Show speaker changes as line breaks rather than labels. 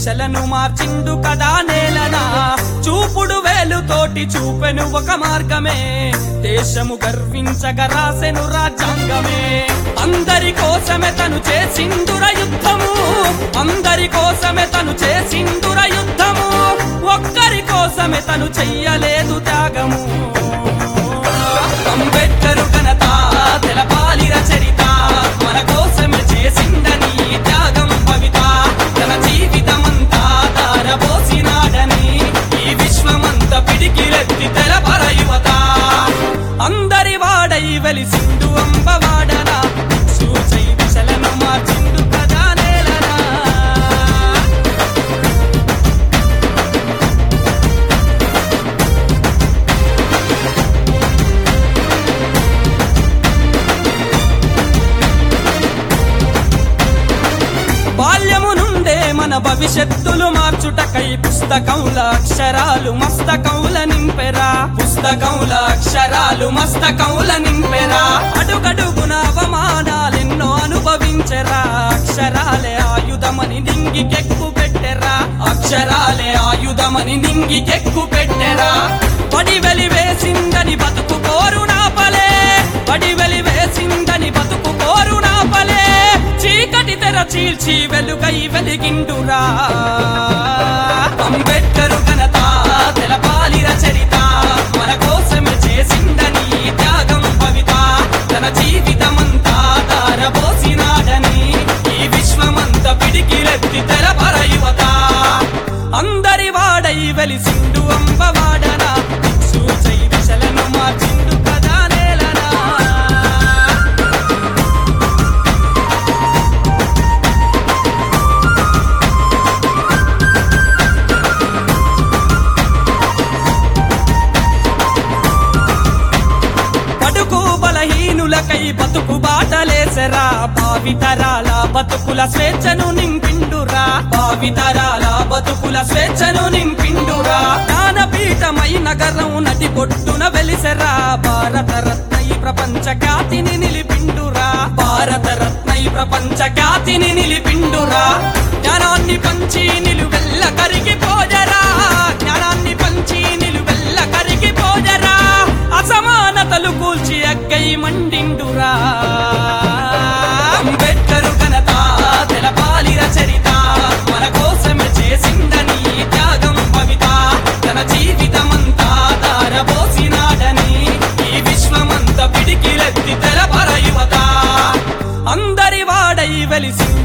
దిశలను మార్చిండు కదా నేలనా చూపుడు వేలుతోటి చూపెను ఒక మార్గమే దేశము గర్వించగ రాసెను రాజ్యాంగమే అందరి కోసమే తను చేసిందుర యుద్ధము అందరి కోసమే తను చేసిందుర యుద్ధము ఒక్కరి కోసమే తను చెయ్యలేదు త్యాగము అంబేద్కరు ఘనత తెలపాలిర చరిత మన కోసమే చేసిందని త్యాగం భవిత తన జీవితమంతా ధారపోసినాడని ఈ విశ్వమంతా పిడికిలెత్తి తెలపర యువత అందరి వాడై వెలిసిండు అంబవాడన సూచై దిశలను మార్చిండు కదా నేలనా బాల్యము నుండే మన భవిష్యత్తులు మార్చుటకై పుస్తకంల అక్షరాలు మస్తకౌల నింపెరా పుస్తకంల అక్షరాలు మస్తకౌల నింపెరా అడుగడుగున అవమానాలెన్నో అనుభవించెరా అక్షరాలే ఆయుధమని నింగికెక్కు పెట్టెరా అక్షరాలే ఆయుధమని నింగికెక్కు పెట్టెరా పడి వెలివేసిందని బతుకు కోరు నాపలే పడి వెలివేసిందని బతుకు కోరు నాపలే చీకటి తెర చీల్చి వెలుగై వెలిగిండురా అంబేద్కరు ఘనత తెలపాలిర చరిత మన కోసమే చేసిందని త్యాగం భవిత తన జీవితమంతా ధారపోసినాడని ఈ విశ్వమంతా పిడికిలెత్తి తెలపర యువత అందరి వాడై వెలిసిండు అంబవాడన సూచై దిశలను మార్చిండు కదా నేలనా బలహీనులకై బతుకు బాటలేసరా భావితరాల బతుకుల స్వేచ్ఛను నింపిండురా భావితరాల బతుకుల స్వేచ్ఛను నింపిండురా జ్ఞానపీఠమై నగరం నటి పొట్టున వెలిసెరా భారతరత్న ఈ ప్రపంచ ఖ్యాతిని నిలిపిండురా భారతరత్న ఈ ప్రపంచ ఖ్యాతిని నిలిపిండురా జ్ఞానాన్ని పంచి నిలువెల్ల కరిగిపోజరా జ్ఞానాన్ని పంచి నిలువెల్ల కరిగిపోజరా అసమానతలు కూల్చి అగ్గై మండిండురా అంబేద్కరు ఘనత తెలపాలిర చరిత మన కోసమే చేసిందని త్యాగం భవిత తన జీవితమంతా ధారపోసినాడని ఈ విశ్వమంతా పిడికిలెత్తి తెలపర యువత అందరి వాడై వెలిసి